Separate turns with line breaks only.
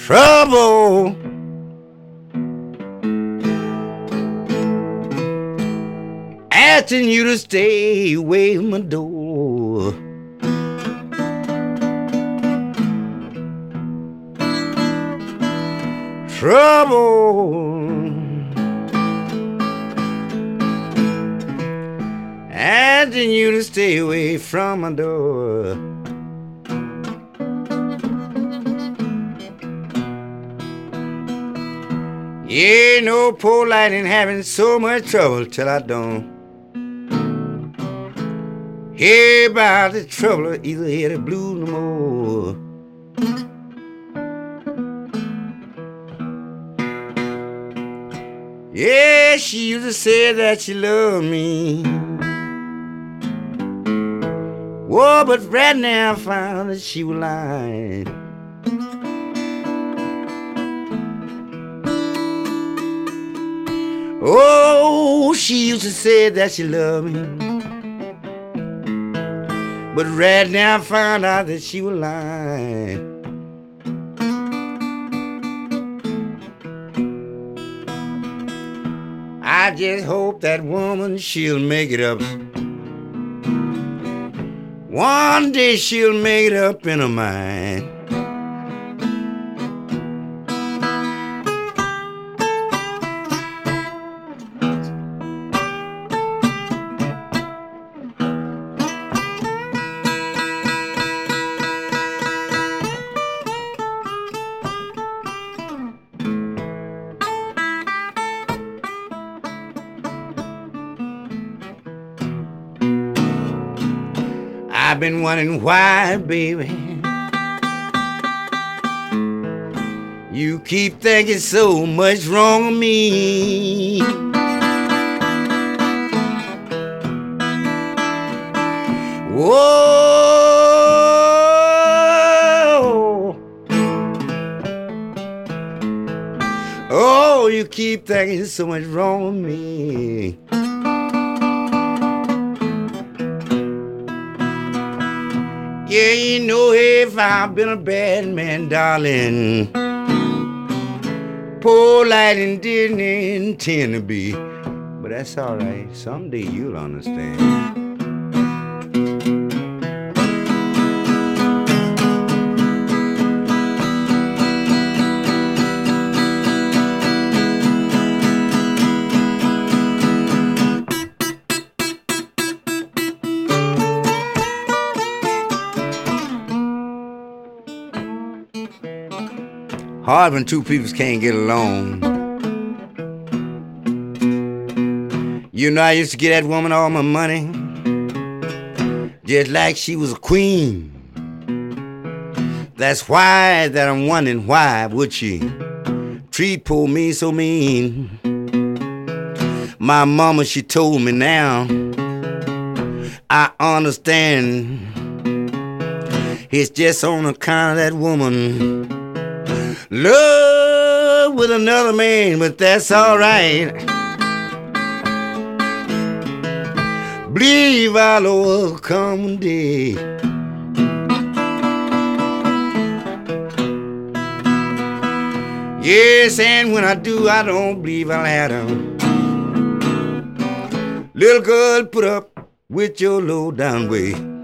trouble. Asking you to stay away from my door. Trouble. Asking you to stay away from my door. Yeah, no poor light ain't having so much trouble till I don't hear about the trouble or either hear the blues no more. Yeah, she used to say that she loved me. Whoa, but right now I found that she was lying. Oh, she used to say that she loved me, but right now I found out that she was lying. I just hope that woman, she'll make it up. One day she'll make it up in her mind. I've been wondering why, baby, you keep thinking so much wrong of me. Whoa, oh, you keep thinking so much wrong of me. Yeah, you know if I've been a bad man, darling, poor lighting didn't intend to be. But that's all right, someday you'll understand. Hard when two people can't get along. You know I used to get that woman all my money, just like she was a queen. That's why that I'm wondering why would she treat poor me so mean. My mama, she told me now, I understand. It's just on account of that woman love with another man, but that's all right. Believe I'll overcome one day. Yes, and when I do, I don't believe I'll have them. Little girl, put up with your low down way.